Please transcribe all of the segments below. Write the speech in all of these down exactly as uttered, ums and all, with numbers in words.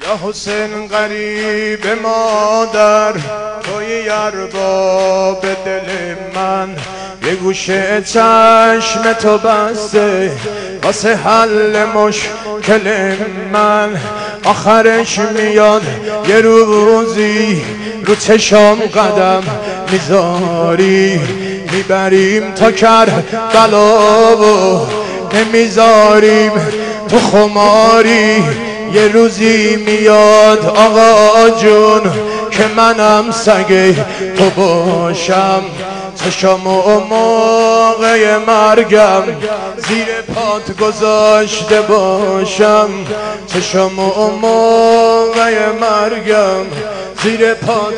یا حسین غریب مادر توی ارباب دل من، یه گوشه چشم تو بسته واسه حل مشکل من. آخرش میاد یه روزی رو چشام قدم میذاری، میبریم تا کربلا و نمیذاریم تو خماری. یه روزی میاد آقا جون که منم سگ تو باشم، چشم و موقع مرگم زیر پات گذاشته باشم، چشم و موقع مرگم زیر پات.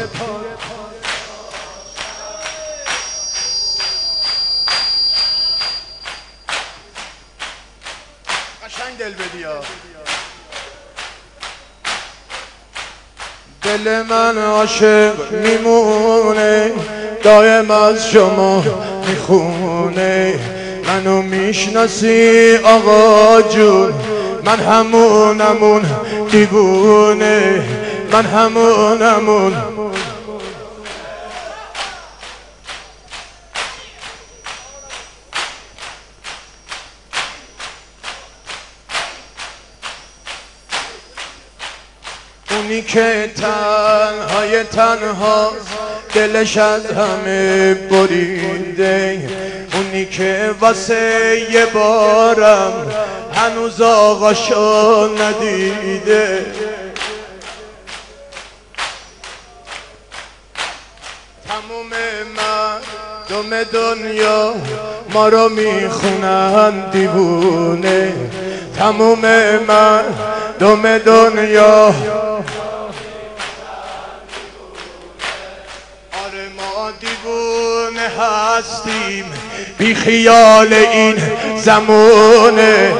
قشنگ دل بدیا. دل من عاشق میمونه، دایم از شما میخونه. منو میشناسی آقا جون، من همونمون دیوونه، من همونمون. اونی که تنهای تنها دلش از همه بریده، اونی که واسه یه بارم هنوز آقاشو ندیده. تموم مردم دنیا ما رو میخونن دیوونه، تموم مردم دنیا. دیوونه هستیم بی خیال این زمونه.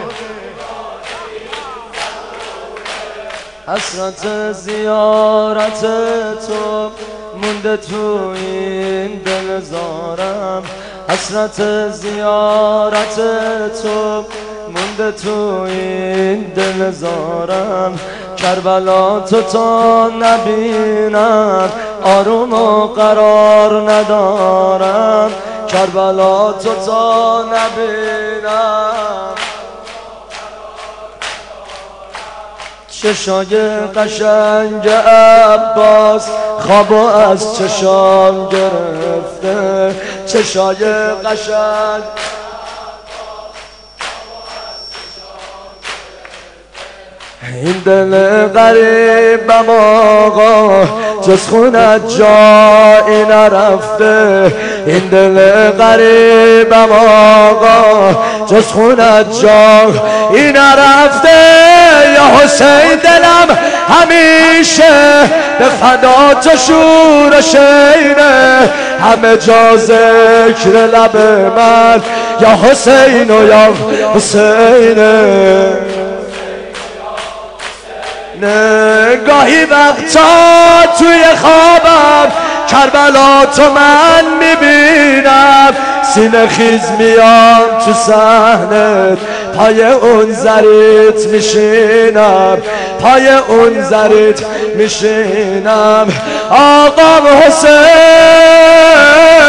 حسرت زیارت تو مونده تو این دل زارم، حسرت زیارت تو مونده تو این دل زارم. کربلا تو تا نبینم آروم و قرار ندارم، کربلا تو تا نبینم. چشای قشنگ عباس خوابو از چشام گرفته، چشای قشنگ این دل غریبم آقا جز خونت جایی نرفته، این دل غریبم آقا جز خونت جایی نرفته. یا حسین دلم همیشه به فدا تو شور شینه، همه جا ذکر لب من یا حسین و یا حسینه. گاهی وقتا توی خوابم کربلا تو من میبینم، سینه خیز میام تو صحنت پای اون زریت میشینم، پای اون زریت میشینم. آقا حسین